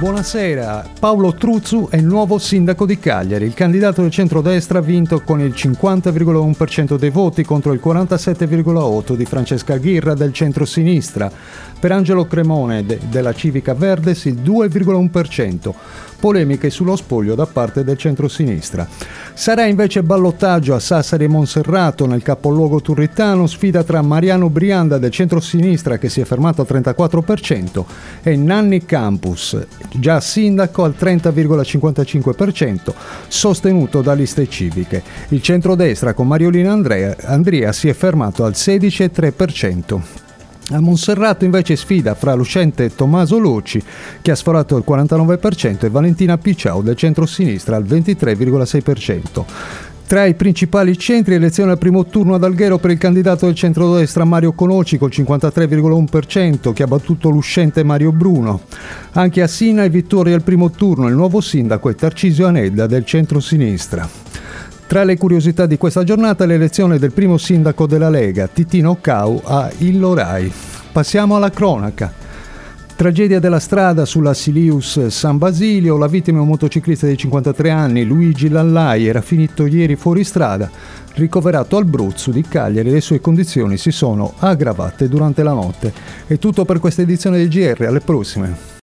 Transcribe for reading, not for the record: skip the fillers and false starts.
Buonasera, Paolo Truzzu è il nuovo sindaco di Cagliari. Il candidato del centrodestra ha vinto con il 50,1% dei voti contro il 47,8% di Francesca Ghirra del centrosinistra. Per Angelo Cremone della Civica Verdes il 2,1%. Polemiche sullo spoglio da parte del centrosinistra. Sarà invece ballottaggio a Sassari e Monserrato nel capoluogo turritano, sfida tra Mariano Brianda del centrosinistra che si è fermato al 34% e Nanni Campus, già sindaco al 30,55%, sostenuto da liste civiche. Il centrodestra con Mariolina Andrea si è fermato al 16,3%. A Monserrato invece sfida fra l'uscente Tommaso Lucci, che ha sforato il 49%, e Valentina Picciao del centrosinistra al 23,6%. Tra i principali centri, elezione al primo turno ad Alghero per il candidato del centrodestra Mario Conoci col 53,1%, che ha battuto l'uscente Mario Bruno. Anche a Sina è vittoria al primo turno, il nuovo sindaco è Tarcisio Anedda del centrosinistra. Tra le curiosità di questa giornata l'elezione del primo sindaco della Lega, Titino Cau, a Illorai. Passiamo alla cronaca. Tragedia della strada sulla Silius San Basilio, la vittima è un motociclista di 53 anni, Luigi Lallai, era finito ieri fuori strada, ricoverato al Bruzzo di Cagliari, le sue condizioni si sono aggravate durante la notte. È tutto per questa edizione del GR, alle prossime.